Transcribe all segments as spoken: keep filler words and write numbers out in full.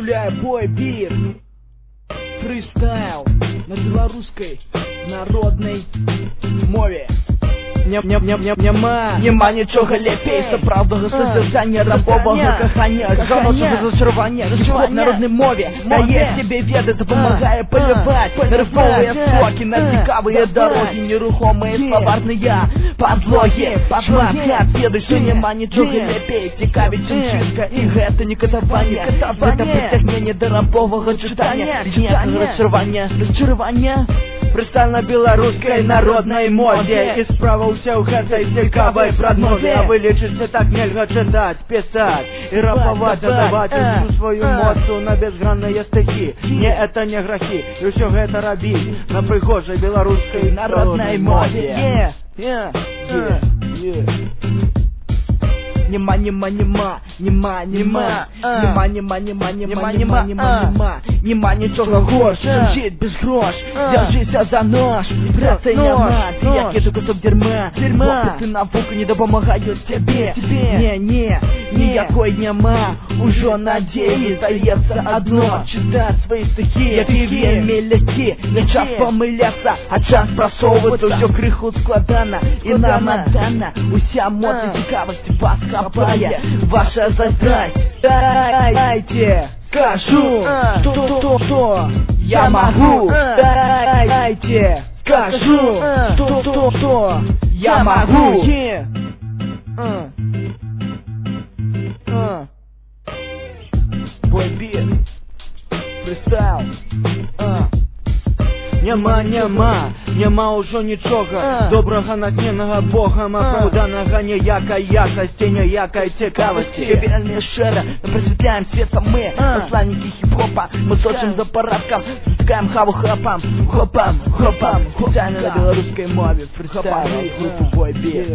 представляю бойбит. Фристайл на белорусской народной мове. Нема, нема нічого лепей сапраўднага содержання рабовага кахання, жаночага зачарування, хіп-хоп на народнай мове дае себе веды, дапамагае паляваць нервовыя сокі на цікавыя дарогі, нерухомыя словарныя падлогі, шмат веды, што няма нічога лепей цікавіць, чым чыстка, і гэта не катаванне, гэта прыцягненне да рабовага чытання, ніякага расчаравання, расчаравання. Фрыстайл на беларускай народнай мове, і справа ўся ў гэтай цікавай прадмове. А вы лічыце, так нельга чытаць, пісаць і рапаваць, аддаваць усю сваю моцу на безгранныя стыхі. Не, это не грахі, і ўсё гэта рабіць на прыгожай беларускай народнай мове. Нема, нема, нема, нема, нема, нема, нема, нема, нема, нема, нема, нема нічога горш, чым жыць без грош, дзяржыся за нож, працы няма, ты як ежу кусок дерьма, вопыты навука не дапамагаюць цябе, не, не, ніякой няма, ужо надзеі, здаецца адно, чытаць свае стыхі, які вельмі легкі, не час памыляцца, а час прасоўвацца, ўсё крыху складана і наматана, уся моц і цікавасць вас хапае, ваша заздрасць, дайте, скажу, что, что, что я могу, дайте, скажу, что, что, что я могу. Бойбит, фристайл. Няма, няма, няма ўжо нічога добрага, натхненага Богам апраўданага, ніякай якасці, ніякай цікавасці. І вельмі шчыра прасвятляем света мы, пасланнікі хіп-хопа. Мы сочым за парадкам, затыкаем хаву хапам, хопам, хопам. Спецыяльна на беларускай мове фрыстайл група бойбит.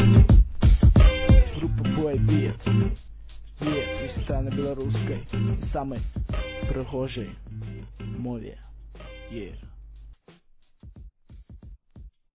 Група бойбит. Фрыстайл на беларускай самай прыгожай мове. Yeah.